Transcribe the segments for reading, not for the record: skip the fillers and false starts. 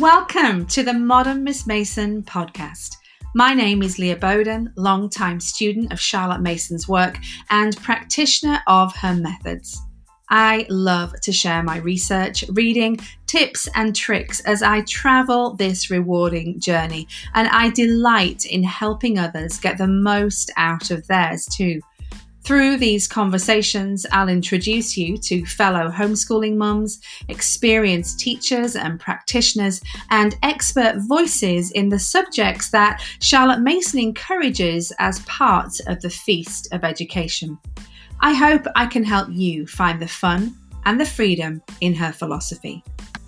Welcome to the Modern Miss Mason podcast. My name is Leah Bowden, longtime student of Charlotte Mason's work and practitioner of her methods. I love to share my research, reading, tips and tricks as I travel this rewarding journey, and I delight in helping others get the most out of theirs too. Through these conversations, I'll introduce you to fellow homeschooling mums, experienced teachers and practitioners, and expert voices in the subjects that Charlotte Mason encourages as part of the Feast of Education. I hope I can help you find the fun and the freedom in her philosophy.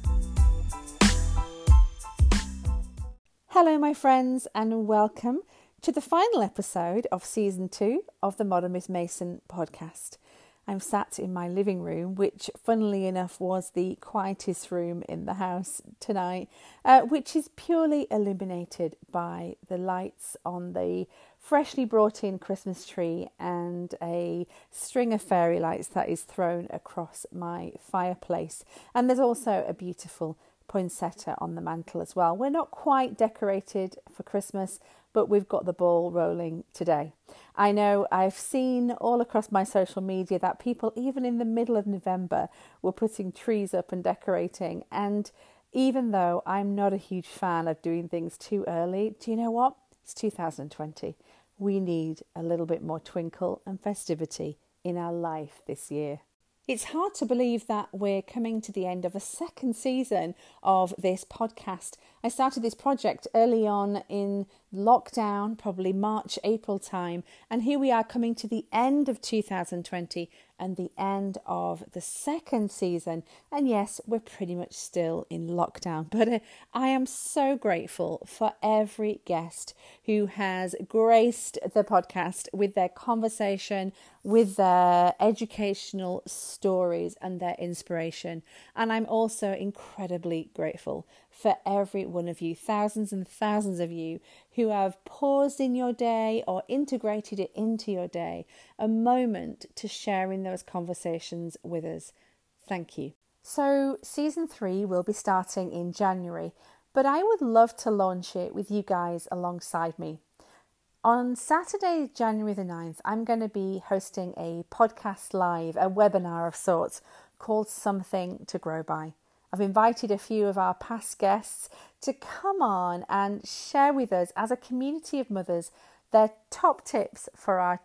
Hello, my friends, and welcome to the final episode of Season 2 of the Modern Miss Mason podcast. I'm sat in my living room, which funnily enough was the quietest room in the house tonight, which is purely illuminated by the lights on the freshly brought in Christmas tree and a string of fairy lights that is thrown across my fireplace. And there's also a beautiful poinsettia on the mantle as well. We're not quite decorated for Christmas, but we've got the ball rolling today. I know I've seen all across my social media that people, even in the middle of November, were putting trees up and decorating. And even though I'm not a huge fan of doing things too early, do you know what? It's 2020. We need a little bit more twinkle and festivity in our life this year. It's hard to believe that we're coming to the end of a second season of this podcast. I started this project early on in lockdown, probably March, April time, and here we are coming to the end of 2020 and the end of the second season. And yes, we're pretty much still in lockdown, but I am so grateful for every guest who has graced the podcast with their conversation, with their educational stories and their inspiration. And I'm also incredibly grateful for every one of you, thousands and thousands of you who have paused in your day or integrated it into your day, a moment to share in those conversations with us. Thank you. So season 3 will be starting in January, but I would love to launch it with you guys alongside me. On Saturday, January the 9th, I'm going to be hosting a podcast live, a webinar of sorts called Something to Grow By. I've invited a few of our past guests to come on and share with us as a community of mothers their top tips for our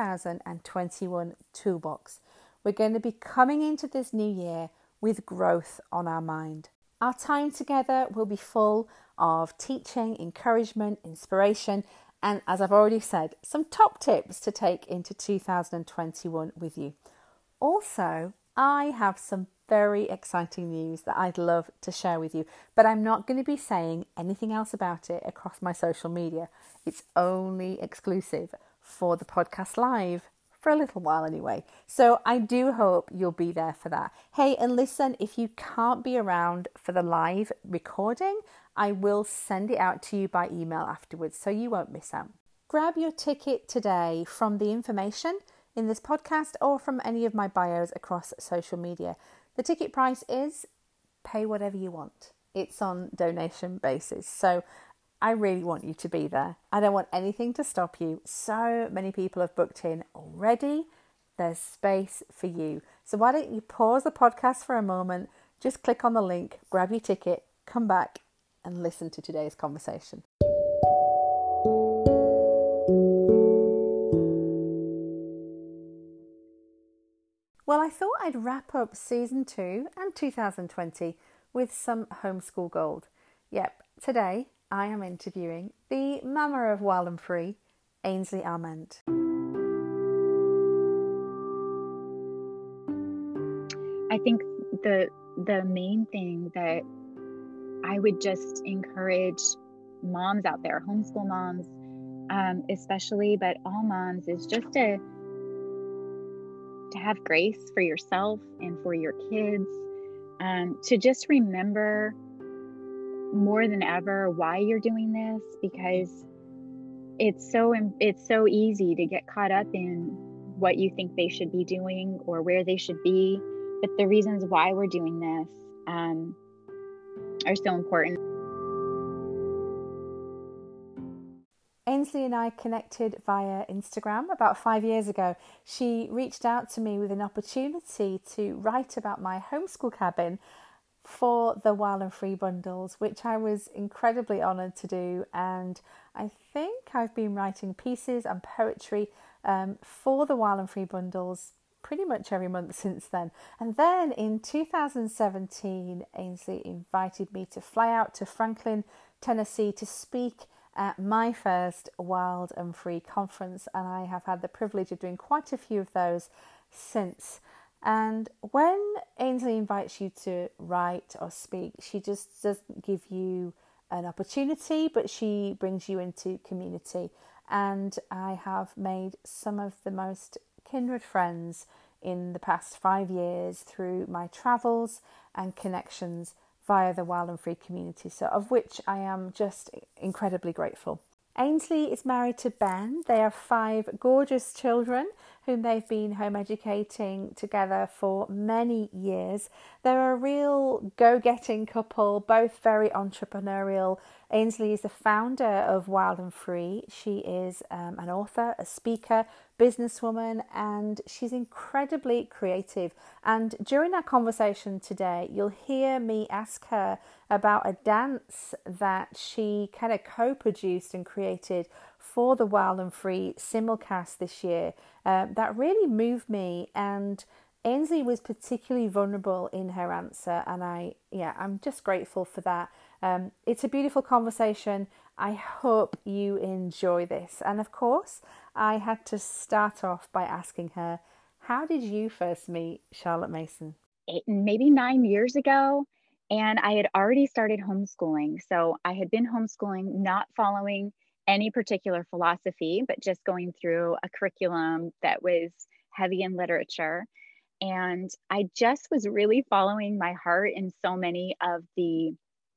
2021 toolbox. We're going to be coming into this new year with growth on our mind. Our time together will be full of teaching, encouragement, inspiration, and as I've already said, some top tips to take into 2021 with you. Also, I have some very exciting news that I'd love to share with you, but I'm not going to be saying anything else about it across my social media. It's only exclusive for the podcast live for a little while anyway. So I do hope you'll be there for that. Hey, and listen, if you can't be around for the live recording, I will send it out to you by email afterwards, so you won't miss out. Grab your ticket today from the information in this podcast or from any of my bios across social media. The ticket price is pay whatever you want. It's on donation basis. So I really want you to be there. I don't want anything to stop you. So many people have booked in already. There's space for you. So why don't you pause the podcast for a moment, just click on the link, grab your ticket, come back and listen to today's conversation. Well, I thought I'd wrap up season 2 and 2020 with some homeschool gold. Yep, today I am interviewing the mama of Wild and Free, Ainsley Armand. I think the main thing that I would just encourage moms out there, homeschool moms especially, but all moms, is just to have grace for yourself and for your kids, to just remember more than ever why you're doing this, because it's so easy to get caught up in what you think they should be doing or where they should be, but the reasons why we're doing this are so important. Ainsley and I connected via Instagram about 5 years ago. She reached out to me with an opportunity to write about my homeschool cabin for the Wild and Free bundles, which I was incredibly honoured to do. And I think I've been writing pieces and poetry for the Wild and Free bundles pretty much every month since then. And then in 2017, Ainsley invited me to fly out to Franklin, Tennessee to speak at my first Wild and Free conference, and I have had the privilege of doing quite a few of those since. And when Ainsley invites you to write or speak, she just doesn't give you an opportunity, but she brings you into community. And I have made some of the most kindred friends in the past 5 years through my travels and connections via the Wild and Free community, so of which I am just incredibly grateful. Ainsley is married to Ben. They have 5 gorgeous children whom they've been home educating together for many years. They're a real go-getting couple, both very entrepreneurial. Ainsley is the founder of Wild and Free. She is an author, a speaker, businesswoman, and she's incredibly creative. And during our conversation today, you'll hear me ask her about a dance that she kind of co-produced and created for the Wild and Free simulcast this year. That really moved me, and Ainsley was particularly vulnerable in her answer, and I'm just grateful for that. It's a beautiful conversation. I hope you enjoy this. And of course, I had to start off by asking her, how did you first meet Charlotte Mason? Maybe 9 years ago, and I had already started homeschooling. So I had been homeschooling, not following any particular philosophy, but just going through a curriculum that was heavy in literature. And I just was really following my heart in so many of the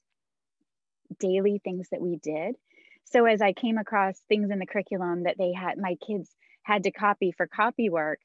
daily things that we did. So as I came across things in the curriculum that my kids had to copy for copy work,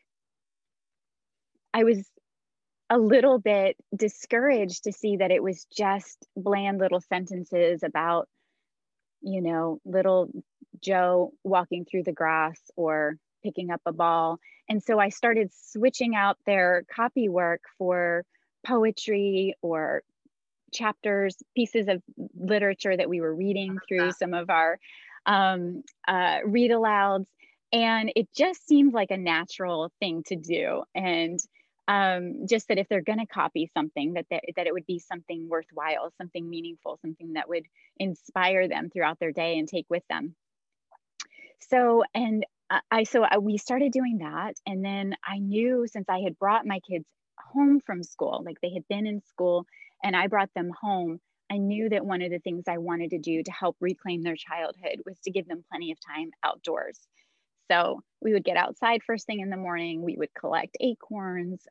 I was a little bit discouraged to see that it was just bland little sentences about, little Joe walking through the grass or picking up a ball. And so I started switching out their copy work for poetry or chapters, pieces of literature that we were reading through some of our read alouds. And it just seemed like a natural thing to do. And just that if they're going to copy something, that it would be something worthwhile, something meaningful, something that would inspire them throughout their day and take with them. So, we started doing that. And then I knew, since I had brought my kids home from school, like they had been in school and I brought them home, I knew that one of the things I wanted to do to help reclaim their childhood was to give them plenty of time outdoors. So we would get outside first thing in the morning, we would collect acorns,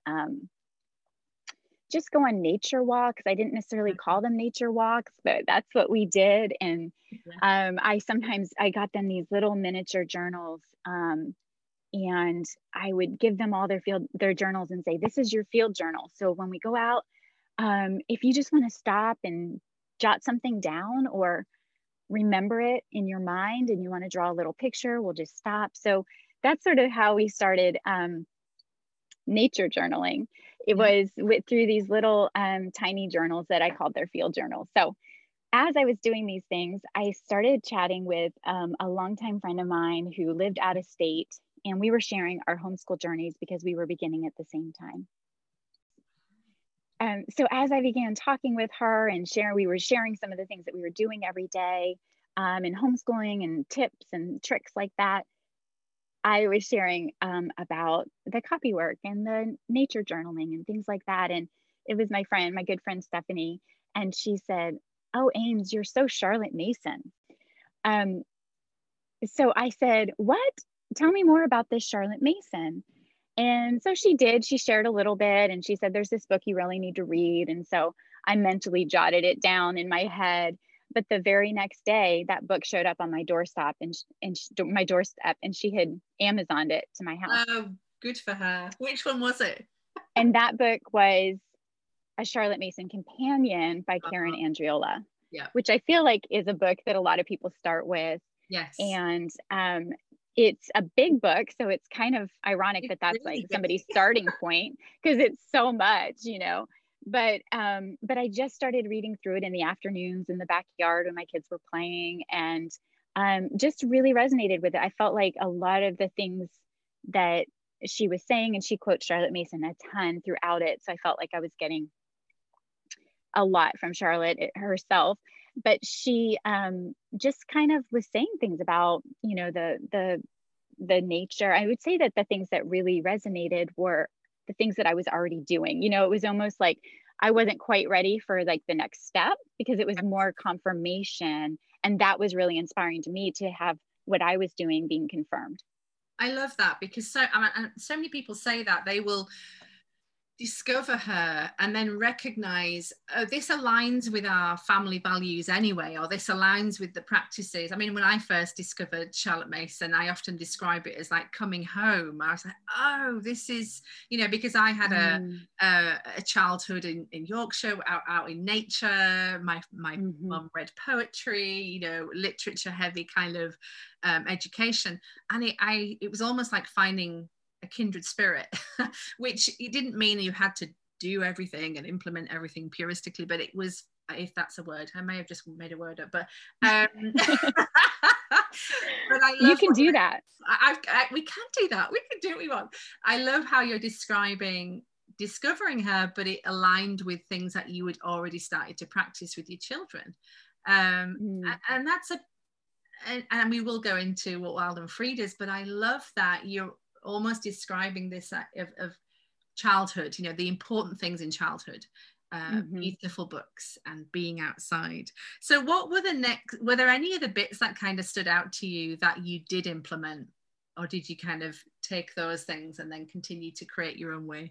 just go on nature walks. I didn't necessarily call them nature walks, but that's what we did. And I got them these little miniature journals, and I would give them all their journals and say, this is your field journal. So when we go out, if you just want to stop and jot something down or remember it in your mind and you want to draw a little picture, we'll just stop. So that's sort of how we started nature journaling. It was through these little tiny journals that I called their field journals. So as I was doing these things, I started chatting with a longtime friend of mine who lived out of state, and we were sharing our homeschool journeys because we were beginning at the same time. So as I began talking with her and we were sharing some of the things that we were doing every day in homeschooling and tips and tricks like that, I was sharing about the copy work and the nature journaling and things like that. And it was my good friend, Stephanie, and she said, "Oh, Ames, you're so Charlotte Mason." So I said, "What? Tell me more about this Charlotte Mason." And so she did. She shared a little bit, and she said, "There's this book you really need to read." And so I mentally jotted it down in my head. But the very next day, that book showed up on my doorstep, and she had Amazoned it to my house. Oh, good for her. Which one was it? And that book was A Charlotte Mason Companion by Karen Andriola, which I feel like is a book that a lot of people start with. Yes. And it's a big book, so it's kind of ironic that that's really like somebody's starting point, because it's so much, you know. But I just started reading through it in the afternoons in the backyard when my kids were playing, and just really resonated with it. I felt like a lot of the things that she was saying, and she quotes Charlotte Mason a ton throughout it, so I felt like I was getting a lot from Charlotte herself. But she just kind of was saying things about, you know, the nature. I would say that the things that really resonated were the things that I was already doing. You know, it was almost like I wasn't quite ready for like the next step, because it was more confirmation, and that was really inspiring to me, to have what I was doing being confirmed. I love that, because so many people say that they will discover her and then recognize, oh, this aligns with our family values anyway, or this aligns with the practices. I mean, when I first discovered Charlotte Mason, I often describe it as like coming home. I was like, oh, this is, you know, because I had a childhood in Yorkshire, out in nature. My mum read poetry, you know, literature heavy kind of education, and it was almost like finding a kindred spirit, which it didn't mean you had to do everything and implement everything puristically, but it was, if that's a word, I may have just made a word up, but but I love, you can do that. We can do that. We can do what we want. I love how you're describing discovering her, but it aligned with things that you had already started to practice with your children, and that's and we will go into what Wild and Freed is, but I love that you're almost describing this of childhood, you know, the important things in childhood, beautiful books and being outside. So what were were there any of the bits that kind of stood out to you that you did implement, or did you kind of take those things and then continue to create your own way?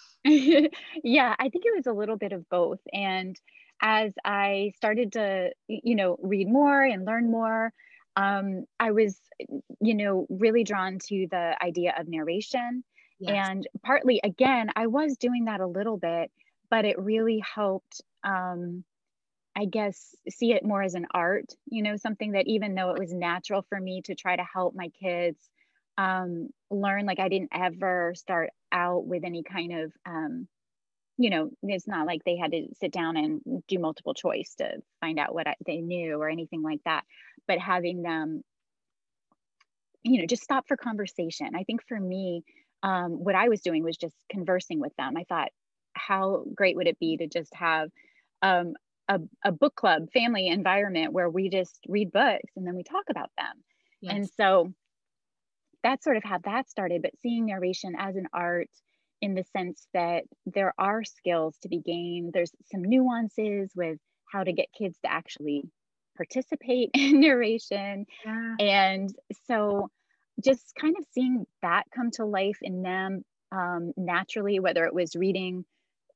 Yeah, I think it was a little bit of both. And as I started to, you know, read more and learn more, I was, you know, really drawn to the idea of narration. Yes. And partly, again, I was doing that a little bit, but it really helped, I guess, see it more as an art, you know, something that, even though it was natural for me to try to help my kids learn, like I didn't ever start out with any kind of, you know, it's not like they had to sit down and do multiple choice to find out what they knew or anything like that. But having them, you know, just stop for conversation. I think for me, what I was doing was just conversing with them. I thought, how great would it be to just have um, a book club family environment where we just read books and then we talk about them. Yes. And so that's sort of how that started, but seeing narration as an art, in the sense that there are skills to be gained. There's some nuances with how to get kids to actually participate in narration. Yeah. And so just kind of seeing that come to life in them naturally, whether it was reading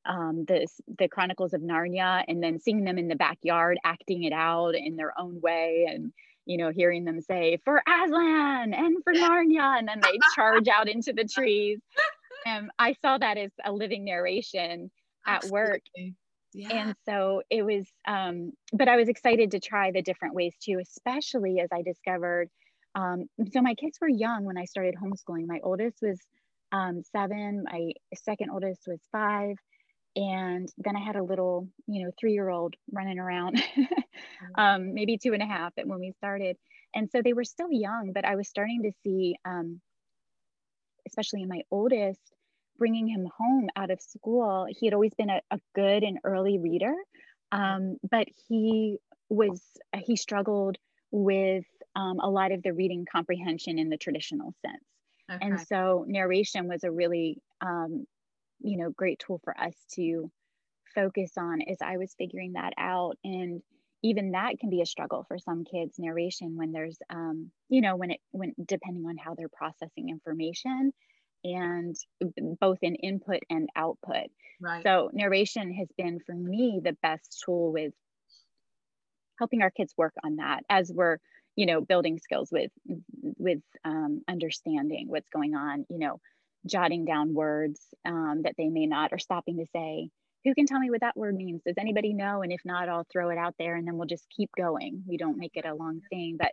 the Chronicles of Narnia and then seeing them in the backyard acting it out in their own way, and you know, hearing them say, "For Aslan and for Narnia," and then they charge out into the trees. I saw that as a living narration at work. Yeah. And so it was, but I was excited to try the different ways too, especially as I discovered, so my kids were young when I started homeschooling. My oldest was 7, my second oldest was 5. And then I had a little, you know, 3-year-old running around, maybe 2.5 when we started. And so they were still young, but I was starting to see, especially in my oldest, bringing him home out of school. He had always been a good and early reader, but he struggled with a lot of the reading comprehension in the traditional sense. Okay. And so narration was a really, you know, great tool for us to focus on as I was figuring that out. And even that can be a struggle for some kids, narration, when there's, you know, when depending on how they're processing information, and both in input and output. Right. So narration has been for me the best tool with helping our kids work on that as we're, you know, building skills with understanding what's going on, you know, jotting down words that they may not, or stopping to say, who can tell me what that word means? Does anybody know? And if not, I'll throw it out there and then we'll just keep going. We don't make it a long thing, but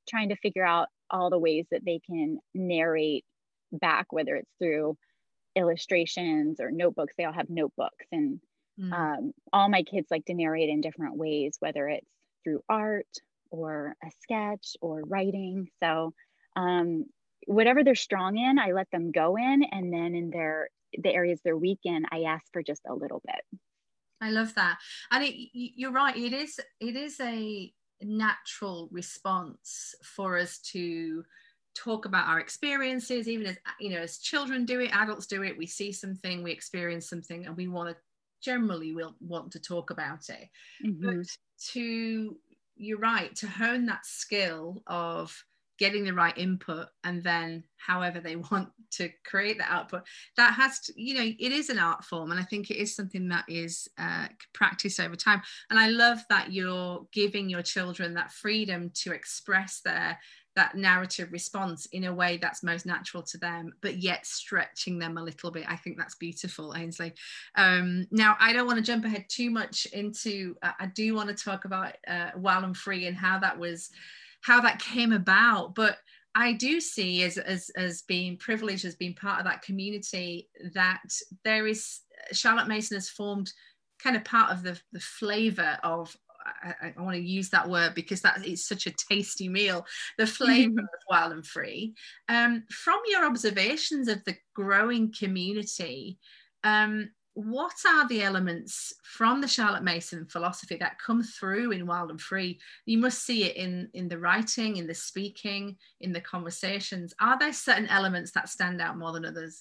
trying to figure out all the ways that they can narrate back, whether it's through illustrations or notebooks. They all have notebooks, and all my kids like to narrate in different ways, whether it's through art or a sketch or writing. So whatever they're strong in, I let them go in, and then in the areas they're weak in, I ask for just a little bit. I love that. And you're right, it is a natural response for us to talk about our experiences, even as, you know, as children do it, adults do it. We see something, we experience something, and we generally will want to talk about it. But you're right, to hone that skill of getting the right input, and then however they want to create the output, that has to, you know, it is an art form, and I think it is something that is practiced over time. And I love that you're giving your children that freedom to express that narrative response in a way that's most natural to them, but yet stretching them a little bit. I think that's beautiful, Ainsley. Now, I don't want to jump ahead too much into, I do want to talk about Wild and Free and how that came about. But I do see as being privileged, as being part of that community, that there is, Charlotte Mason has formed kind of part of the flavor of, I want to use that word because that is such a tasty meal, the flavor of Wild and Free. From your observations of the growing community, what are the elements from the Charlotte Mason philosophy that come through in Wild and Free? You must see it in the writing, in the speaking, in the conversations. Are there certain elements that stand out more than others?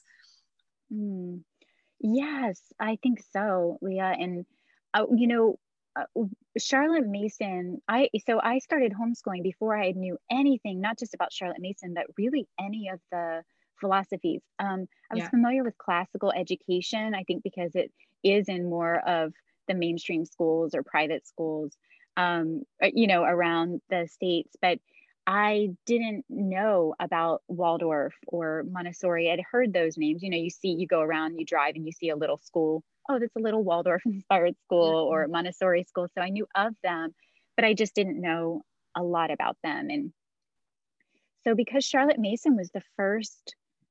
Yes, I think so, Leah. And you know, Charlotte Mason, I started homeschooling before I knew anything, not just about Charlotte Mason, but really any of the philosophies. I was familiar with classical education, I think because it is in more of the mainstream schools or private schools, you know, around the States, but I didn't know about Waldorf or Montessori. I'd heard those names. You know, you go around, you drive and you see a little school. Oh, that's a little Waldorf inspired school or Montessori school. So I knew of them, but I just didn't know a lot about them. And so because Charlotte Mason was the first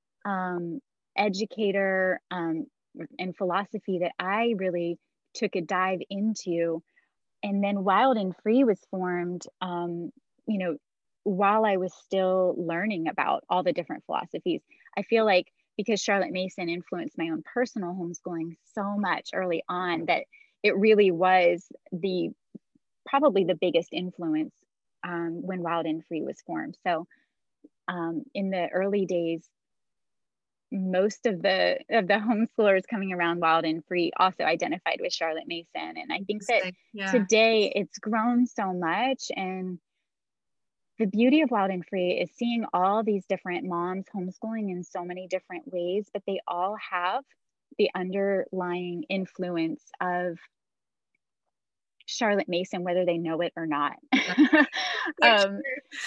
educator in philosophy that I really took a dive into, and then Wild and Free was formed, you know, while I was still learning about all the different philosophies. I feel like because Charlotte Mason influenced my own personal homeschooling so much early on, that it really was probably the biggest influence when Wild and Free was formed. So in the early days, most of the homeschoolers coming around Wild and Free also identified with Charlotte Mason. And I think that today it's grown so much. And the beauty of Wild and Free is seeing all these different moms homeschooling in so many different ways, but they all have the underlying influence of Charlotte Mason, whether they know it or not. And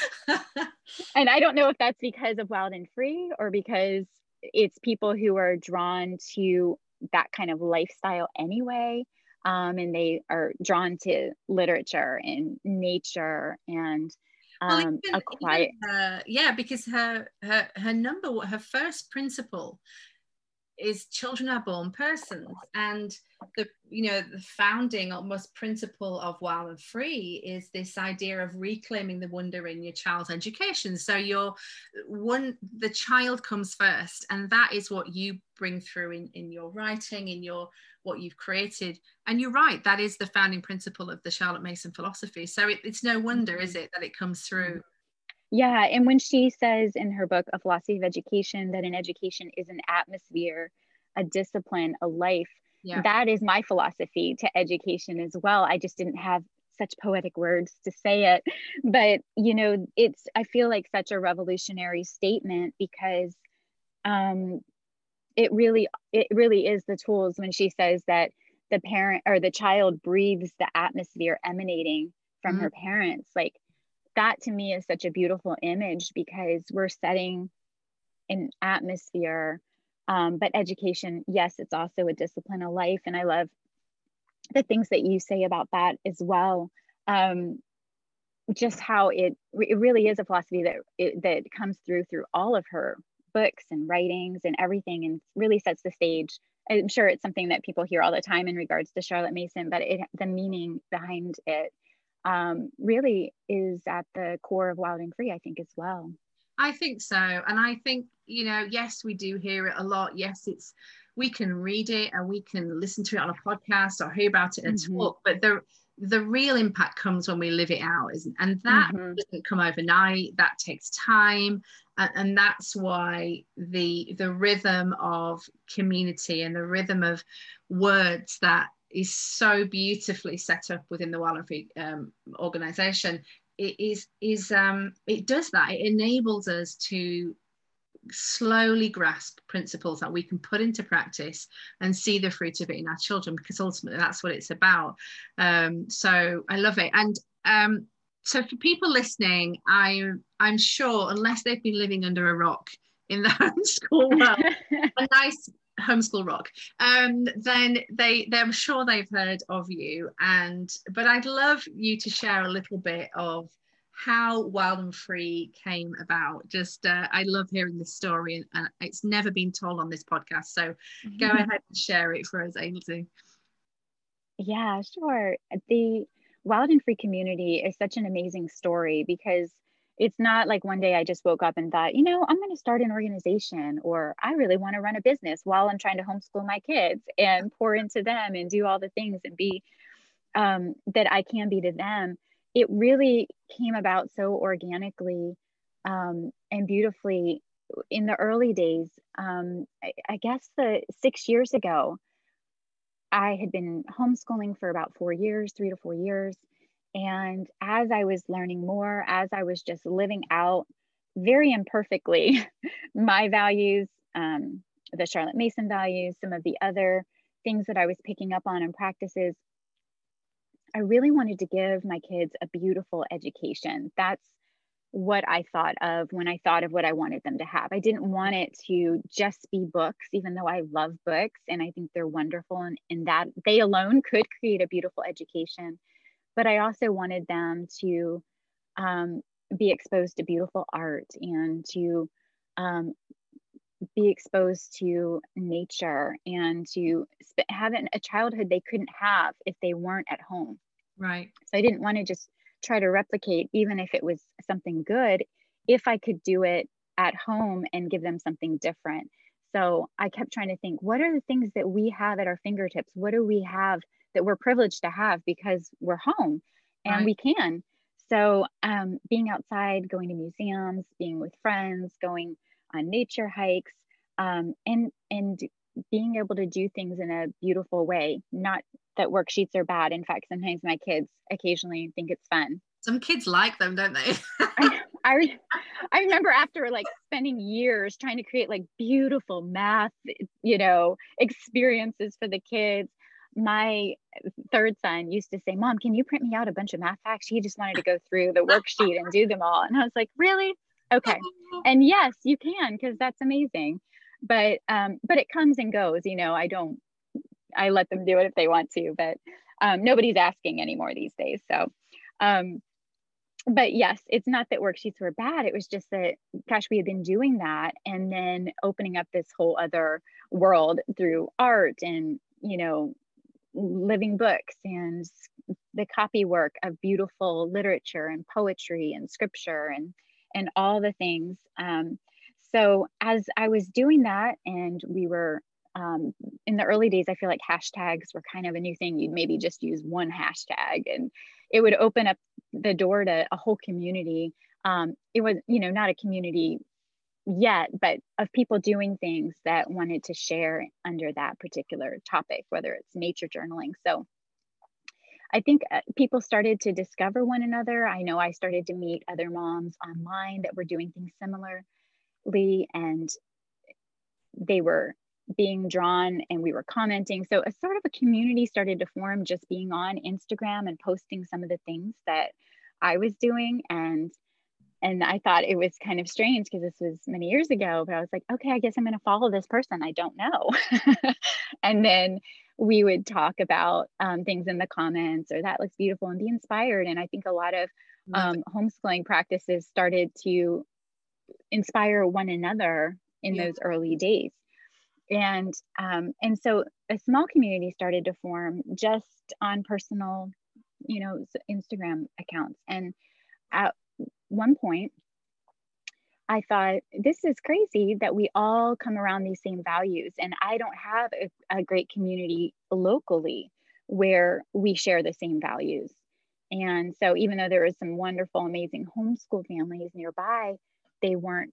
I don't know if that's because of Wild and Free or because it's people who are drawn to that kind of lifestyle anyway. And they are drawn to literature and nature and a quiet. Because her first principle is children are born persons, and the founding almost principle of Wild and Free is this idea of reclaiming the wonder in your child's education. So the child comes first, and that is what you bring through in your writing, in what you've created. And you're right, that is the founding principle of the Charlotte Mason philosophy. So it's no wonder, is it, that it comes through. Yeah, and when she says in her book, A Philosophy of Education, that an education is an atmosphere, a discipline, a life, that is my philosophy to education as well. I just didn't have such poetic words to say it, but you know, I feel like such a revolutionary statement because it really is the tools when she says that the parent or the child breathes the atmosphere emanating from her parents. Like, that to me is such a beautiful image because we're setting an atmosphere. But education, yes, it's also a discipline of life. And I love the things that you say about that as well. just how it really is a philosophy that comes through all of her books and writings and everything, and really sets the stage. I'm sure it's something that people hear all the time in regards to Charlotte Mason, but the meaning behind it really is at the core of Wild and Free, I think, as well. I think so. And I think, yes, we do hear it a lot. Yes, we can read it and we can listen to it on a podcast or hear about it in a talk, but the real impact comes when we live it out, isn't? And that doesn't come overnight. That takes time. And that's why the rhythm of community and the rhythm of words that is so beautifully set up within the Wild and Free organization, it does that. It enables us to slowly grasp principles that we can put into practice and see the fruit of it in our children, because ultimately that's what it's about. So I love it. And so for people listening, I'm sure, unless they've been living under a rock in the homeschool world, a nice homeschool rock, then I'm sure they've heard of you. But I'd love you to share a little bit of how Wild and Free came about. Just I love hearing this story, and it's never been told on this podcast, so go ahead and share it for us, Ainsley. Yeah, sure. The Wild and Free community is such an amazing story, because it's not like one day I just woke up and thought, I'm going to start an organization, or I really want to run a business while I'm trying to homeschool my kids and pour into them and do all the things and be that I can be to them. It really came about so organically and beautifully in the early days. I guess 6 years ago, I had been homeschooling for about 4 years, 3 to 4 years. And as I was learning more, as I was just living out very imperfectly my values, the Charlotte Mason values, some of the other things that I was picking up on and practices, I really wanted to give my kids a beautiful education. That's what I thought of when I thought of what I wanted them to have. I didn't want it to just be books, even though I love books and I think they're wonderful, and in that they alone could create a beautiful education. But I also wanted them to be exposed to beautiful art and to be exposed to nature and to have a childhood they couldn't have if they weren't at home. Right. So I didn't want to just try to replicate, even if it was something good, if I could do it at home and give them something different. So I kept trying to think, what are the things that we have at our fingertips? What do we have that we're privileged to have because we're home and we can? So being outside, going to museums, being with friends, going on nature hikes, and being able to do things in a beautiful way. Not that worksheets are bad. In fact, sometimes my kids occasionally think it's fun. Some kids like them, don't they? I remember after like spending years trying to create like beautiful math, experiences for the kids. My third son used to say, "Mom, can you print me out a bunch of math facts?" He just wanted to go through the worksheet and do them all. And I was like, really? Okay. And yes, you can, because that's amazing. But it comes and goes, I let them do it if they want to, but nobody's asking anymore these days. So, but yes, it's not that worksheets were bad. It was just that, gosh, we had been doing that and then opening up this whole other world through art and, living books and the copy work of beautiful literature and poetry and scripture and all the things. So as I was doing that, and we were in the early days, I feel like hashtags were kind of a new thing. You'd maybe just use one hashtag and it would open up the door to a whole community. It was, not a community yet, but of people doing things that wanted to share under that particular topic, whether it's nature journaling. So I think people started to discover one another. I know I started to meet other moms online that were doing things similarly, and they were being drawn and we were commenting. So a sort of a community started to form just being on Instagram and posting some of the things that I was doing. And I thought it was kind of strange because this was many years ago, but I was like, okay, I guess I'm going to follow this person I don't know. And then we would talk about things in the comments, or that looks beautiful, and be inspired. And I think a lot of homeschooling practices started to inspire one another in those early days. And so a small community started to form just on personal, Instagram accounts. And at one point, I thought, this is crazy that we all come around these same values. And I don't have a great community locally where we share the same values. And so even though there was some wonderful, amazing homeschool families nearby, they weren't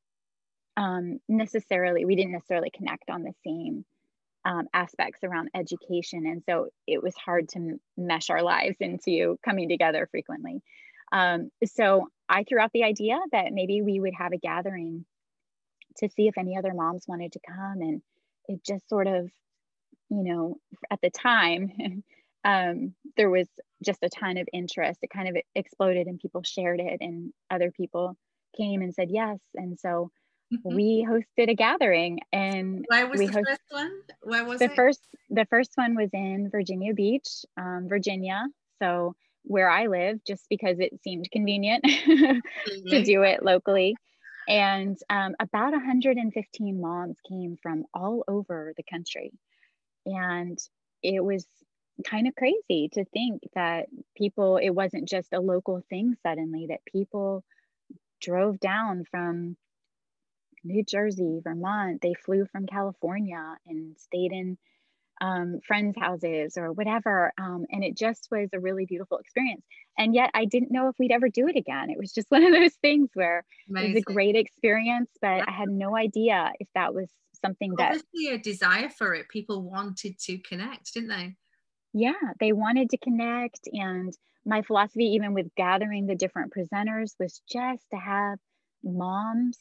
we didn't necessarily connect on the same aspects around education. And so it was hard to mesh our lives into coming together frequently. So I threw out the idea that maybe we would have a gathering to see if any other moms wanted to come. And it just sort of, at the time, there was just a ton of interest. It kind of exploded and people shared it, and other people came and said yes. And so we hosted a gathering. And where was the first one? Where was it? The first one was in Virginia Beach, Virginia. So where I live, just because it seemed convenient to do it locally. And about 115 moms came from all over the country. And it was kind of crazy to think that it wasn't just a local thing suddenly, that people drove down from New Jersey, Vermont, they flew from California and stayed in friends' houses or whatever. And it just was a really beautiful experience. And yet I didn't know if we'd ever do it again. It was just one of those things where It was a great experience, but I had no idea if that was something that... Obviously a desire for it. People wanted to connect, didn't they? Yeah, they wanted to connect. And my philosophy, even with gathering the different presenters, was just to have moms,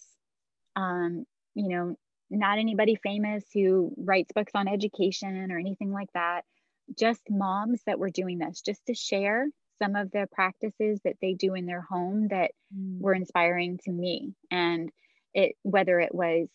not anybody famous who writes books on education or anything like that, just moms that were doing this, just to share some of the practices that they do in their home that were inspiring to me. And whether it was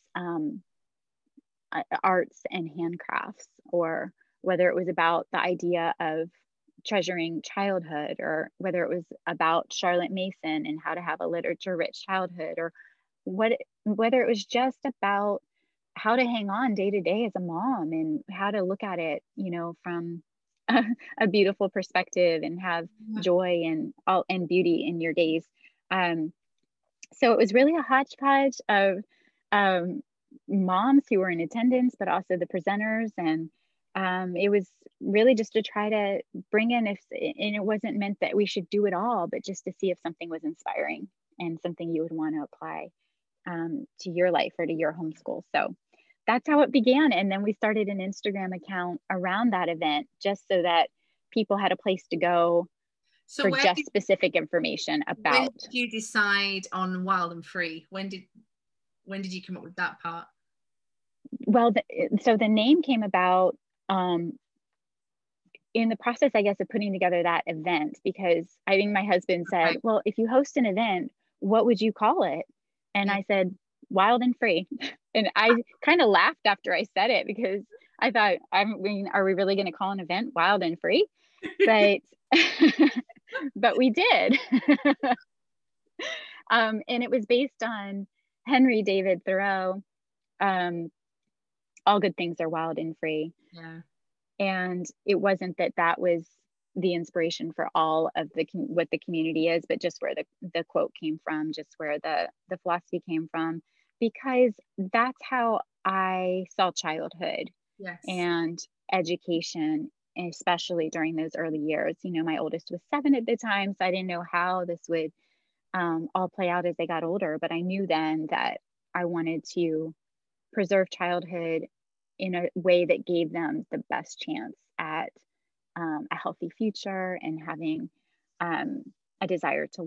arts and handcrafts, or whether it was about the idea of treasuring childhood, or whether it was about Charlotte Mason and how to have a literature-rich childhood, or whether it was just about how to hang on day to day as a mom, and how to look at it, from a beautiful perspective, and have joy and beauty in your days. So it was really a hodgepodge of moms who were in attendance, but also the presenters. And it was really just to try to bring in, and it wasn't meant that we should do it all, but just to see if something was inspiring and something you would want to apply to your life or to your homeschool. So that's how it began. And then we started an Instagram account around that event, just so that people had a place to go for just specific information about. When did you decide on Wild and Free? When did you come up with that part? Well, so the name came about in the process, I guess, of putting together that event, because I think my husband said, well, if you host an event, what would you call it? And I said, Wild and Free. And I kind of laughed after I said it, because I thought, are we really going to call an event Wild and Free? But but we did. And it was based on Henry David Thoreau. All good things are wild and free. Yeah. And it wasn't that was the inspiration for all of what the community is, but just where the quote came from, just where the philosophy came from, because that's how I saw childhood. Yes. And education, especially during those early years. My oldest was 7 at the time, so I didn't know how this would all play out as they got older, but I knew then that I wanted to preserve childhood in a way that gave them the best chance at a healthy future, and having a desire to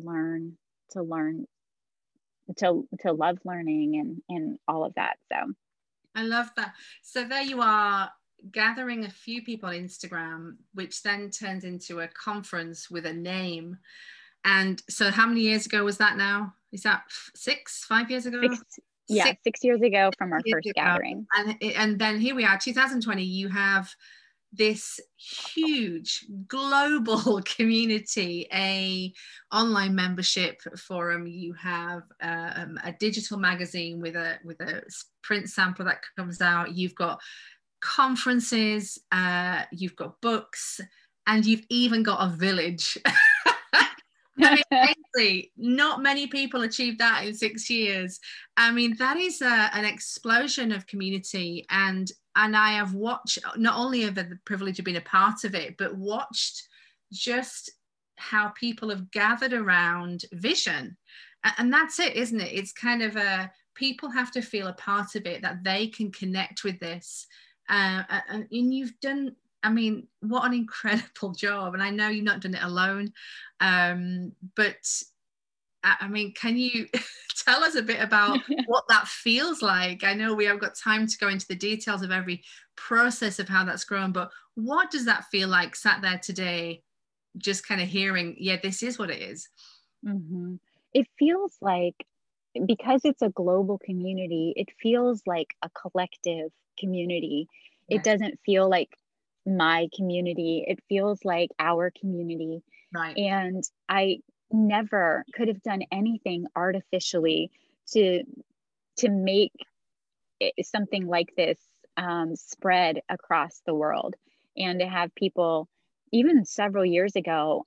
love learning and all of that. So I love that. So there you are, gathering a few people on Instagram, which then turns into a conference with a name. And so how many years ago was that now? Is that 5 years ago? 6 years ago from our first gathering. And then here we are, 2020, you have this huge global community, a online membership forum, you have a digital magazine with a print sampler that comes out, you've got conferences, you've got books, and you've even got a village. I mean, basically, not many people achieved that in 6 years. I mean, that is an explosion of community, and I have watched, not only have the privilege of being a part of it, but watched just how people have gathered around vision. And that's it, isn't it? It's kind of people have to feel a part of it, that they can connect with this. And you've done, I mean, what an incredible job. And I know you've not done it alone. But I mean, can you tell us a bit about what that feels like? I know we haven't got time to go into the details of every process of how that's grown, but what does that feel like sat there today, just kind of hearing, yeah, this is what it is? Mm-hmm. It feels like, because it's a global community, it feels like a collective community. Yes. It doesn't feel like my community. It feels like our community. Right. And I never could have done anything artificially to make something like this spread across the world, and to have people, even several years ago,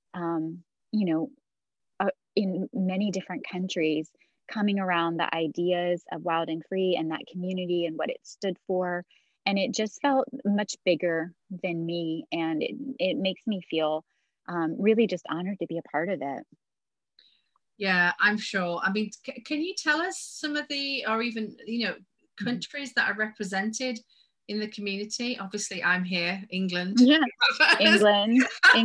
in many different countries, coming around the ideas of Wild and Free and that community and what it stood for. And it just felt much bigger than me. And it makes me feel really just honored to be a part of it. Yeah, I'm sure. I mean, can you tell us some of the, or even, countries that are represented in the community? Obviously, I'm here, England. Yeah, England.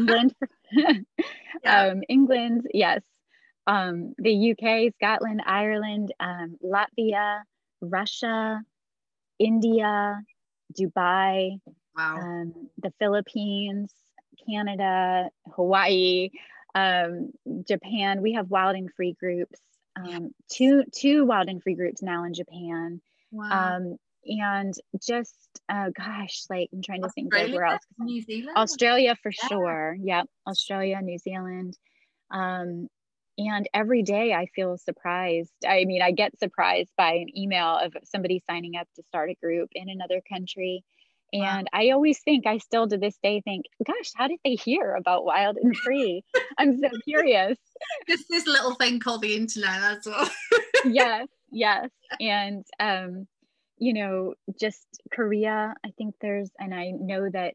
Yeah. England, yes. The UK, Scotland, Ireland, Latvia, Russia, India, Dubai, wow. The Philippines, Canada, Hawaii, Japan. We have Wild and Free groups, two Wild and Free groups now in Japan. Wow. And just, gosh, like I'm trying to think of where else. New Zealand? Australia for sure. Yep. Australia, New Zealand. And every day I feel surprised. I mean, I get surprised by an email of somebody signing up to start a group in another country. And wow. I always think, I still to this day think, gosh, how did they hear about Wild and Free? I'm so curious. This little thing called the internet, that's all. Yes. And, just Korea, I think there's, and I know that,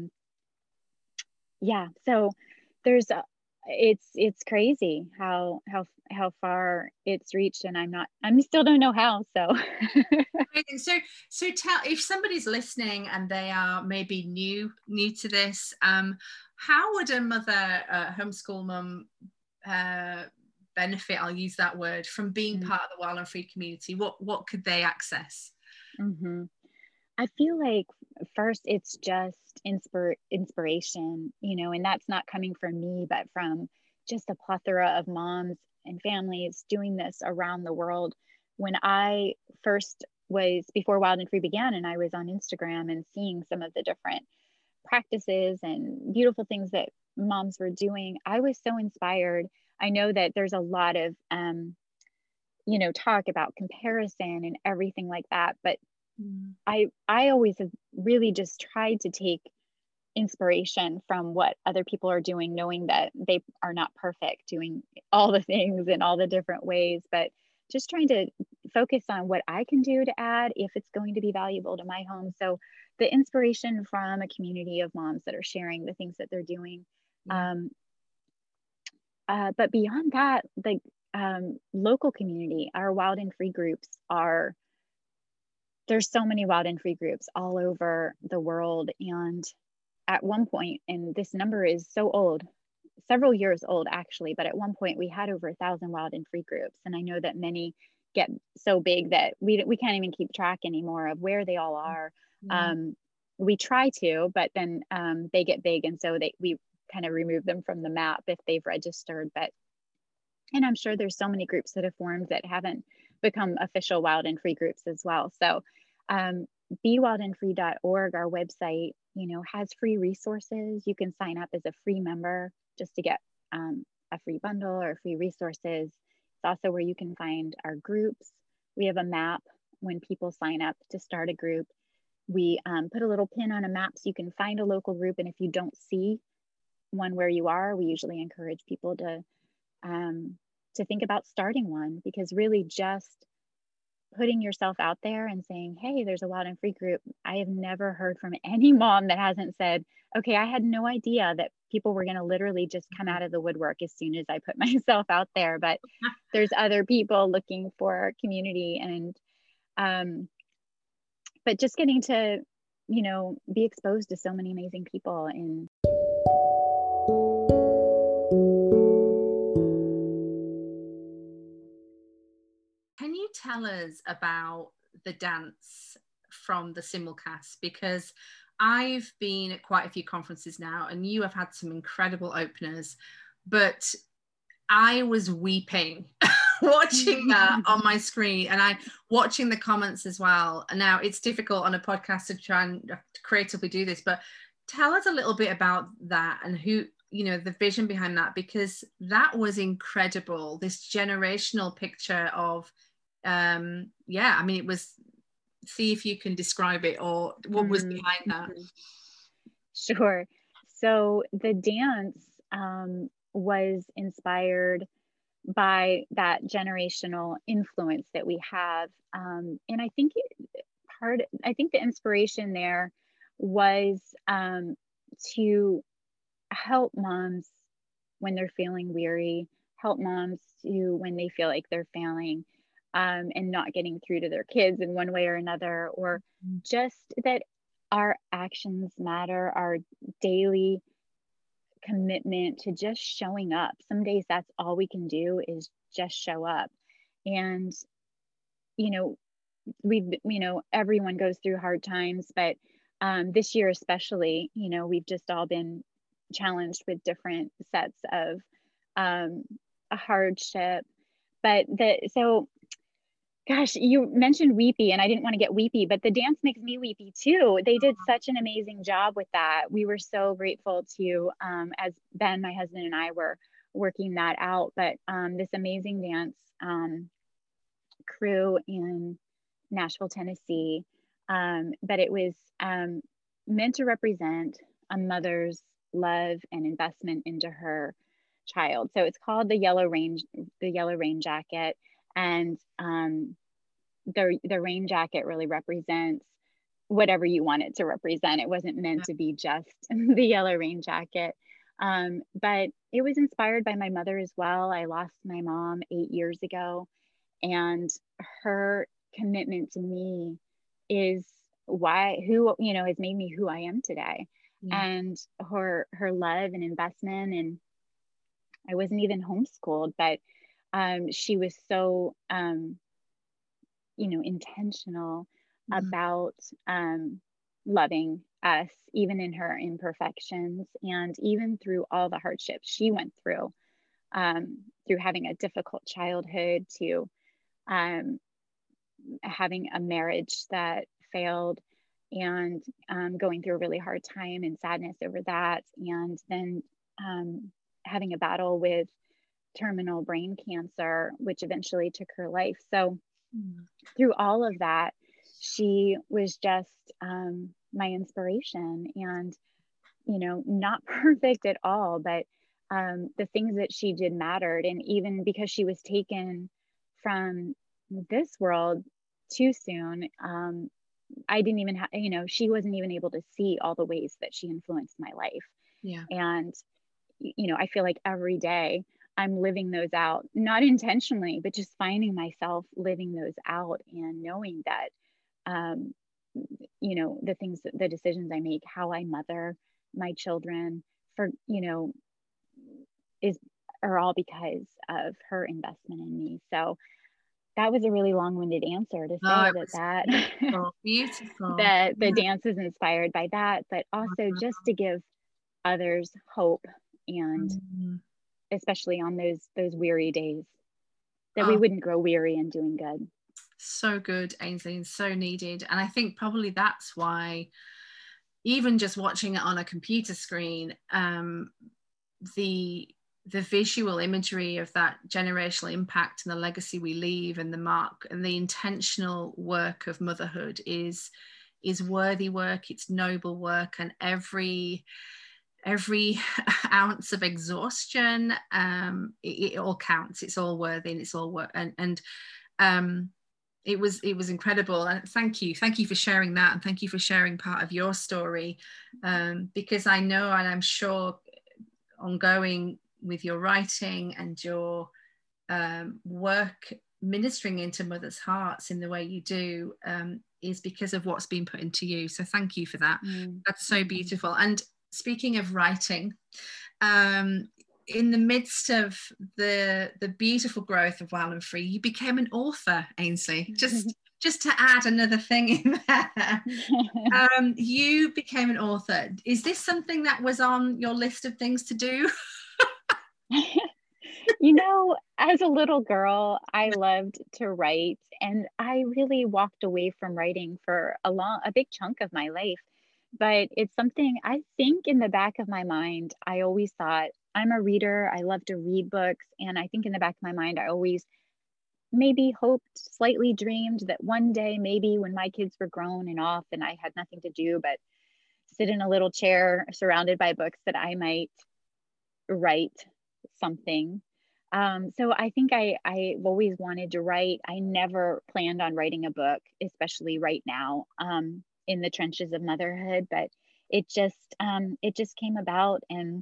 so there's it's crazy how far it's reached, and I still don't know how. So tell, if somebody's listening and they are maybe new to this, how would a mother, homeschool mum, benefit, I'll use that word, from being part of the Wild and Free community? What could they access? Mm-hmm. I feel like first it's just inspiration, and that's not coming from me, but from just a plethora of moms and families doing this around the world. When I first before Wild and Free began, and I was on Instagram and seeing some of the different practices and beautiful things that moms were doing, I was so inspired. I know that there's a lot of, talk about comparison and everything like that, but I always have really just tried to take inspiration from what other people are doing, knowing that they are not perfect, doing all the things in all the different ways, but just trying to focus on what I can do to add if it's going to be valuable to my home. So the inspiration from a community of moms that are sharing the things that they're doing. But beyond that, the local community, our Wild and Free groups there's so many Wild and Free groups all over the world. And at one point, and this number is so old, several years old actually, but at one point we had over 1,000 Wild and Free groups. And I know that many get so big that we can't even keep track anymore of where they all are. We try to, but then they get big. And so we kind of remove them from the map if they've registered. And I'm sure there's so many groups that have formed that haven't become official Wild and Free groups as well. So bewildandfree.org, our website, has free resources. You can sign up as a free member just to get a free bundle or free resources. It's also where you can find our groups. We have a map when people sign up to start a group. We put a little pin on a map so you can find a local group. And if you don't see one where you are, we usually encourage people to think about starting one, because really just putting yourself out there and saying, hey, there's a Wild and Free group. I have never heard from any mom that hasn't said, okay, I had no idea that people were going to literally just come out of the woodwork as soon as I put myself out there. But there's other people looking for community, and but just getting to, be exposed to so many amazing people. And can you tell us about the dance from the simulcast? Because I've been at quite a few conferences now, and you have had some incredible openers, but I was weeping watching that on my screen, and I watching the comments as well. And now it's difficult on a podcast to try and creatively do this, but tell us a little bit about that and who, the vision behind that, because that was incredible. This generational picture of, it was, see if you can describe it or what was behind that. Sure. So the dance was inspired by that generational influence that we have. And I think the inspiration there was to help moms when they're feeling weary, help moms when they feel like they're failing and not getting through to their kids in one way or another, or just that our actions matter, our daily commitment to just showing up. Some days that's all we can do is just show up. And, everyone goes through hard times, but this year especially, we've just all been challenged with different sets of a hardship. But gosh, you mentioned weepy, and I didn't want to get weepy, but the dance makes me weepy too. They did such an amazing job with that. We were so grateful to, as Ben, my husband, and I were working that out, but this amazing dance crew in Nashville, Tennessee, but it was meant to represent a mother's love and investment into her child. So it's called the Yellow Rain Jacket. And the rain jacket really represents whatever you want it to represent. It wasn't meant to be just the yellow rain jacket. But it was inspired by my mother as well. I lost my mom 8 years ago, and her commitment to me is has made me who I am today. And her love and investment, and I wasn't even homeschooled, but she was so, intentional about loving us, even in her imperfections, and even through all the hardships she went through having a difficult childhood, to having a marriage that failed, and going through a really hard time and sadness over that, and then having a battle with terminal brain cancer, which eventually took her life. So through all of that, she was just my inspiration, and not perfect at all, but the things that she did mattered. And even because she was taken from this world too soon, I didn't even have, she wasn't even able to see all the ways that she influenced my life. And I feel like every day I'm living those out, not intentionally, but just finding myself living those out, and knowing that, the decisions I make, how I mother my children, are all because of her investment in me. So that was a really long-winded answer to say beautiful. that the dance is inspired by that, but also just to give others hope, and especially on those weary days, that we wouldn't grow weary in doing good. So good, Ainsley, and so needed. And I think probably that's why, even just watching it on a computer screen, the visual imagery of that generational impact and the legacy we leave, and the mark and the intentional work of motherhood is worthy work. It's noble work, and every ounce of exhaustion, it all counts. It's all worthy, and it's all work. And it was incredible. And thank you for sharing that, and thank you for sharing part of your story, because I know, and I'm sure, ongoing with your writing and your work ministering into mothers' hearts in the way you do, is because of what's been put into you. So thank you for that. That's so beautiful. And speaking of writing, in the midst of the beautiful growth of Wild and Free, you became an author, Ainsley. Just to add another thing in there, you became an author. Is this something that was on your list of things to do? You know, as a little girl, I loved to write, and I really walked away from writing for a big chunk of my life. But it's something, I think, in the back of my mind, I always thought, I'm a reader. I love to read books. And I think in the back of my mind, I always maybe hoped, slightly dreamed that one day, maybe when my kids were grown and off and I had nothing to do but sit in a little chair surrounded by books, that I might write something. So I think I've always wanted to write. I never planned on writing a book, especially right now, in the trenches of motherhood, but it just came about, and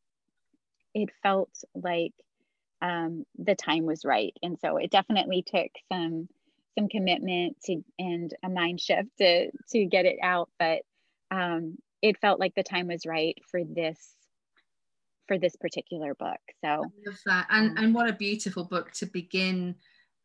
it felt like the time was right. And so it definitely took some commitment and a mind shift to get it out. But it felt like the time was right for this particular book. So I love that. And what a beautiful book to begin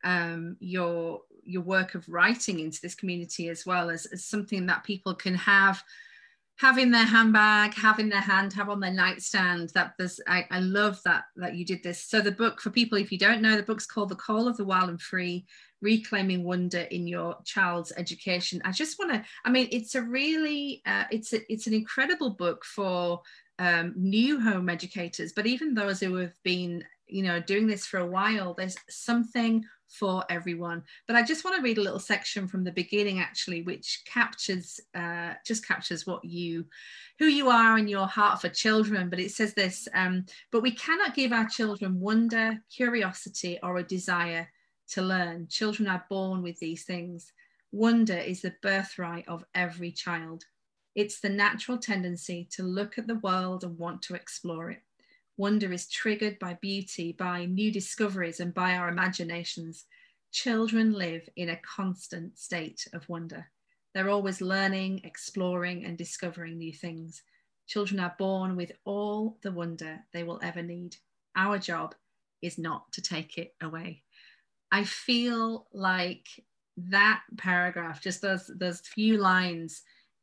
your work of writing into this community, as well as something that people can have in their handbag, have in their hand, have on their nightstand. I love that you did this. So the book, for people, if you don't know, the book's called The Call of the Wild and Free: Reclaiming Wonder in Your Child's Education. I just want to, it's a really, it's an incredible book for new home educators, but even those who have been, doing this for a while. There's something for everyone. But I just want to read a little section from the beginning, actually, which captures who you are and your heart for children. But it says this: but we cannot give our children wonder, curiosity, or a desire to learn. Children are born with these things. Wonder is the birthright of every child. It's the natural tendency to look at the world and want to explore it. Wonder is triggered by beauty, by new discoveries, and by our imaginations. Children live in a constant state of wonder. They're always learning, exploring, and discovering new things. Children are born with all the wonder they will ever need. Our job is not to take it away. I feel like that paragraph, just those few lines,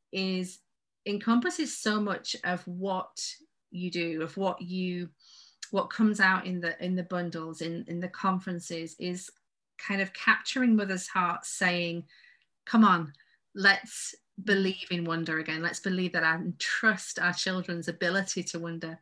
encompasses so much of what you do, of what comes out in the bundles, in the conferences, is kind of capturing mothers' hearts, saying, come on, let's believe in wonder again. Let's believe that and trust our children's ability to wonder.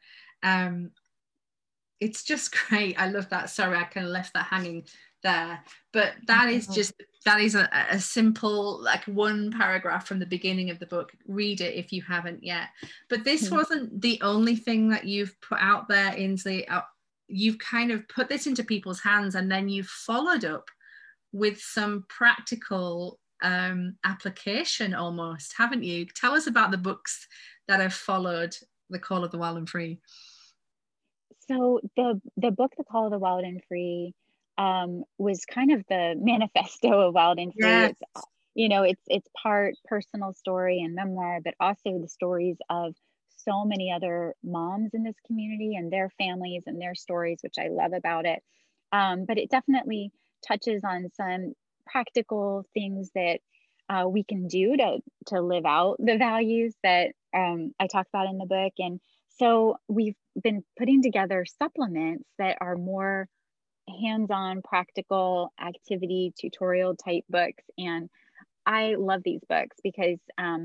It's just great. I love that. Sorry, I kind of left that hanging there, but that is a simple, like, one paragraph from the beginning of the book. Read it if you haven't yet. But this wasn't the only thing that you've put out there, Ainsley. You've kind of put this into people's hands, and then you've followed up with some practical application almost, haven't you? Tell us about the books that have followed The Call of the Wild and Free. So the book, The Call of the Wild and Free, was kind of the manifesto of Wild and Free. Yes. It's part personal story and memoir, but also the stories of so many other moms in this community and their families and their stories, which I love about it. But it definitely touches on some practical things that we can do to live out the values that I talk about in the book. And so we've been putting together supplements that are more hands-on practical activity tutorial type books. And I love these books because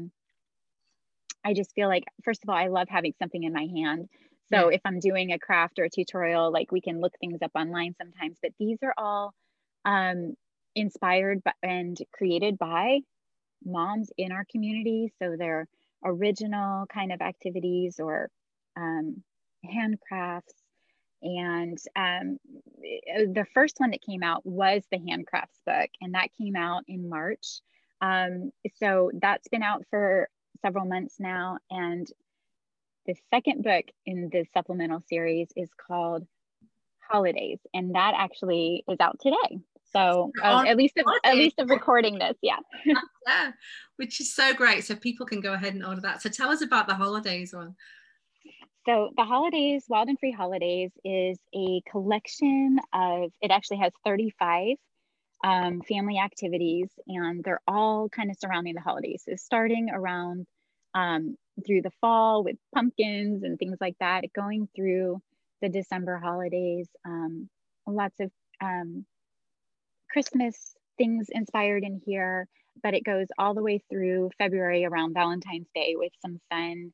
I just feel like, first of all, I love having something in my hand. So Yeah. if I'm doing a craft or a tutorial, like we can look things up online sometimes, but these are all inspired by, and created by moms in our community. So they're original kind of activities or handcrafts. And the first one that came out was the handcrafts book, and that came out in March. So that's been out for several months now. And the second book in the supplemental series is called Holidays, and that actually is out today. So at least of recording this, yeah. Yeah, which is so great. So people can go ahead and order that. So tell us about the holidays one. So the holidays, Wild and Free Holidays, is a collection of, it actually has 35 family activities, and they're all kind of surrounding the holidays. So starting around through the fall with pumpkins and things like that, going through the December holidays, lots of Christmas things inspired in here, but it goes all the way through February around Valentine's Day with some fun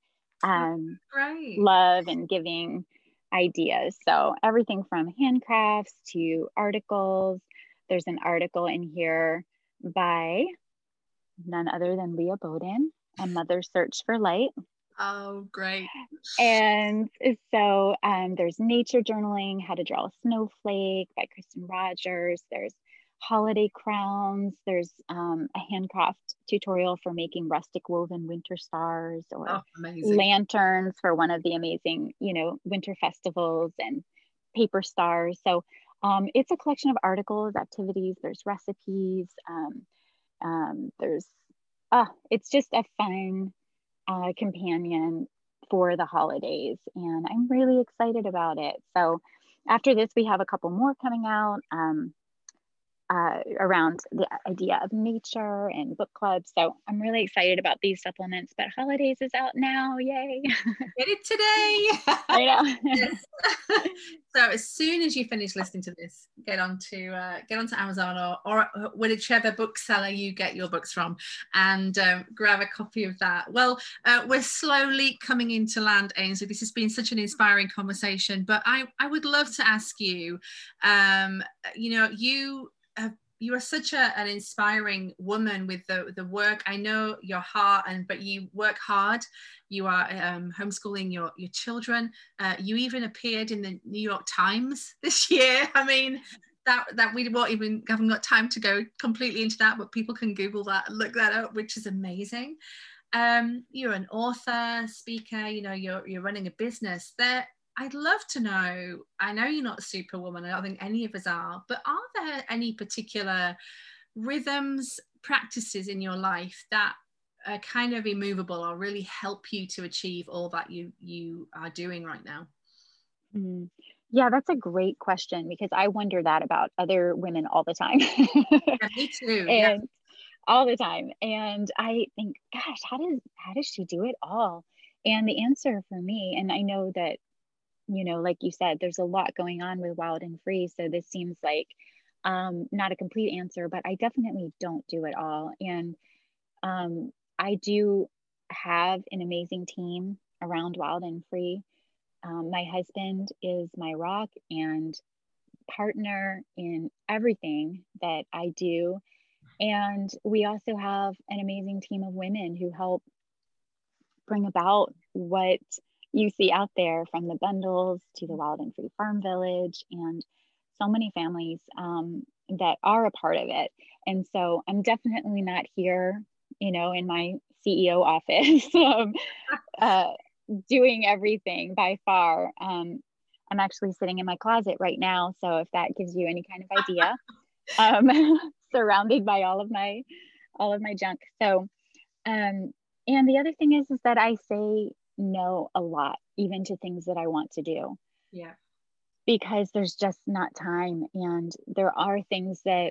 love and giving ideas. So everything from handcrafts to articles. There's an article in here by none other than Leah Bowden, A Mother's Search for Light. Oh, great. And so there's nature journaling, How to Draw a Snowflake by Kristen Rogers. There's holiday crowns. There's a handcraft tutorial for making rustic woven winter stars, or lanterns for one of the amazing, winter festivals, and paper stars. So it's a collection of articles, activities, there's recipes. It's just a fun companion for the holidays, and I'm really excited about it. So after this, we have a couple more coming out around the idea of nature and book clubs. So I'm really excited about these supplements, but holidays is out now. Yay. Get it today. I know. So as soon as you finish listening to this, get onto Amazon or whichever bookseller you get your books from, and grab a copy of that. Well, we're slowly coming into land, Ainsley. This has been such an inspiring conversation, but I would love to ask you, you are such an inspiring woman with the work. I know your heart, but you work hard. You are homeschooling your children. You even appeared in the New York Times this year. I mean, that we haven't got time to go completely into that, but people can Google that and look that up, which is amazing. You're an author, speaker. You're running a business. I'd love to know, I know you're not a superwoman, I don't think any of us are, but are there any particular rhythms, practices in your life that are kind of immovable or really help you to achieve all that you are doing right now? Yeah, that's a great question, because I wonder that about other women all the time. Yeah, me too. And all the time. And I think, gosh, how does she do it all? And the answer for me, and I know that, like you said, there's a lot going on with Wild and Free. So this seems like not a complete answer, but I definitely don't do it all. And I do have an amazing team around Wild and Free. My husband is my rock and partner in everything that I do. And we also have an amazing team of women who help bring about what you see out there, from the bundles to the Wild and Free Farm Village, and so many families that are a part of it. And so I'm definitely not here, in my CEO office doing everything by far. I'm actually sitting in my closet right now. So if that gives you any kind of idea, surrounded by all of my junk. So, and the other thing is that I say no a lot, even to things that I want to do. Yeah. Because there's just not time. And there are things that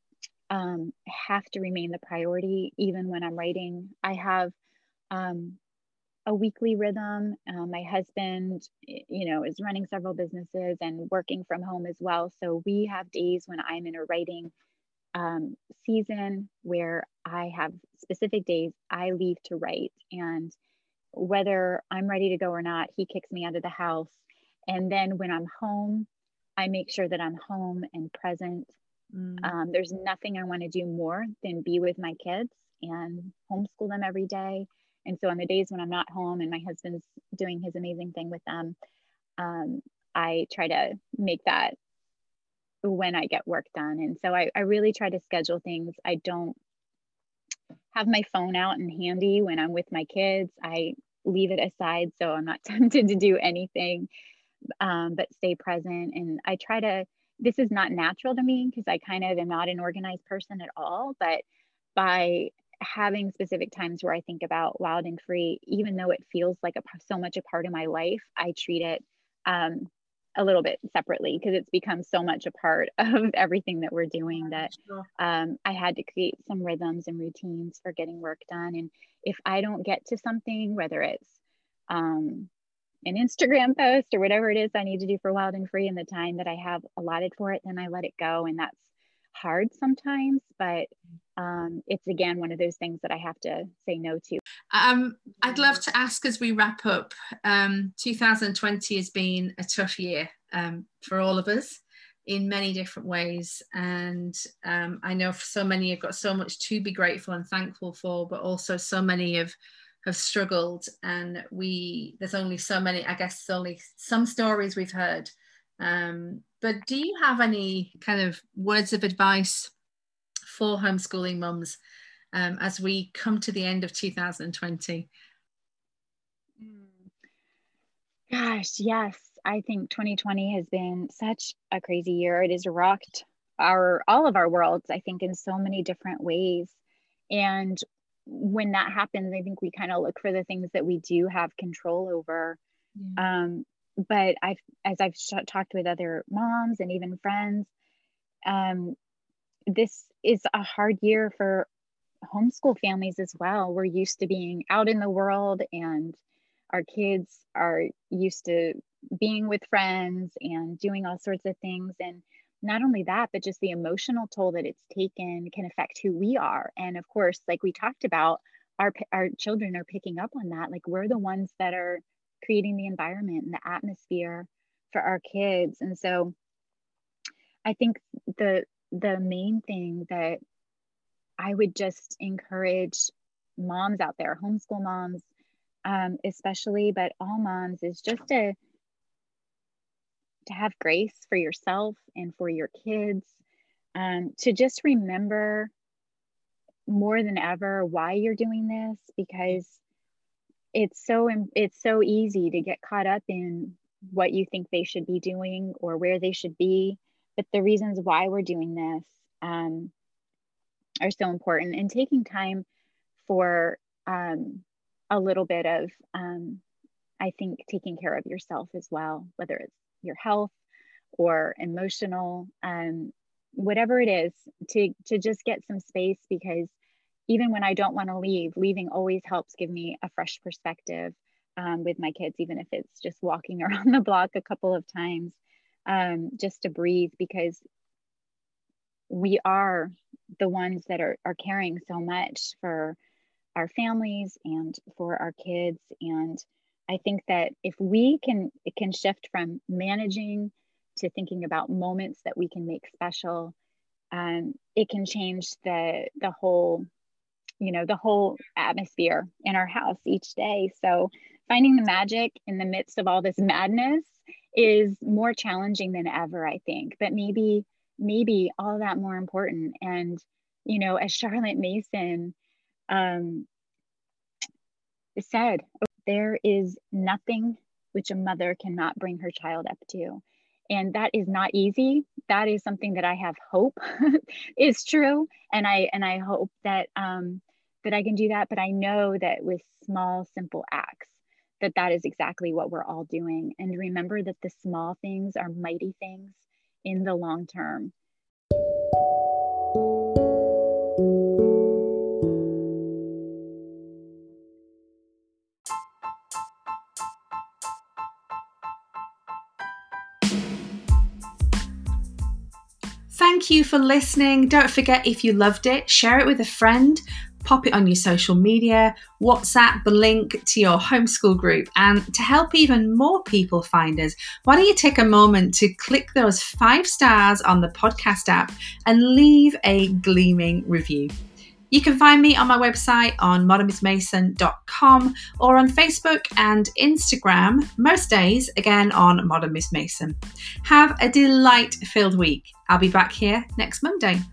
have to remain the priority, even when I'm writing. I have a weekly rhythm. My husband, is running several businesses and working from home as well. So we have days when I'm in a writing season where I have specific days I leave to write. And whether I'm ready to go or not, he kicks me out of the house. And then when I'm home, I make sure that I'm home and present. There's nothing I want to do more than be with my kids and homeschool them every day. And so on the days when I'm not home and my husband's doing his amazing thing with them, I try to make that when I get work done. And so I really try to schedule things. I don't have my phone out and handy when I'm with my kids. I leave it aside so I'm not tempted to do anything, but stay present. And I try to, this is not natural to me because I kind of am not an organized person at all, but by having specific times where I think about Wild and Free, even though it feels like so much a part of my life, I treat it a little bit separately because it's become so much a part of everything that we're doing that I had to create some rhythms and routines for getting work done. And if I don't get to something, whether it's an Instagram post or whatever it is I need to do for Wild and Free in the time that I have allotted for it, then I let it go. And that's hard sometimes, but it's again one of those things that I have to say no to. I'd love to ask as we wrap up, 2020 has been a tough year for all of us in many different ways. And I know for so many have got so much to be grateful and thankful for, but also so many have struggled. And there's only so many, I guess, only some stories we've heard. But do you have any kind of words of advice for homeschooling mums as we come to the end of 2020? Gosh, yes. I think 2020 has been such a crazy year. It has rocked all of our worlds, I think, in so many different ways. And when that happens, I think we kind of look for the things that we do have control over. Yeah. But as I've talked with other moms and even friends, this is a hard year for homeschool families as well. We're used to being out in the world, and our kids are used to being with friends and doing all sorts of things. And not only that, but just the emotional toll that it's taken can affect who we are. And of course, like we talked about, our children are picking up on that. Like we're the ones that are creating the environment and the atmosphere for our kids. And so I think the main thing that I would just encourage moms out there, homeschool moms, especially, but all moms, is just to have grace for yourself and for your kids, to just remember more than ever why you're doing this, because it's so easy to get caught up in what you think they should be doing or where they should be, but the reasons why we're doing this are so important. And taking time for a little bit of I think taking care of yourself as well, whether it's your health or emotional, whatever it is, to just get some space, because even when I don't want to leaving always helps give me a fresh perspective with my kids, even if it's just walking around the block a couple of times, just to breathe, because we are the ones that are caring so much for our families and for our kids. And I think that if we can shift from managing to thinking about moments that we can make special, it can change the whole atmosphere in our house each day. So finding the magic in the midst of all this madness is more challenging than ever, I think, but maybe all that more important. And, as Charlotte Mason said, there is nothing which a mother cannot bring her child up to. And that is not easy. That is something that I have hope is true. And I hope that, that I can do that. But I know that with small, simple acts, that is exactly what we're all doing. And remember that the small things are mighty things in the long term. Thank you for listening. Don't forget, if you loved it, share it with a friend, pop it on your social media, WhatsApp the link to your homeschool group. And to help even more people find us, why don't you take a moment to click those 5 stars on the podcast app and leave a gleaming review. You can find me on my website on modernmissmason.com or on Facebook and Instagram, most days, again on Modern Miss Mason. Have a delight-filled week. I'll be back here next Monday.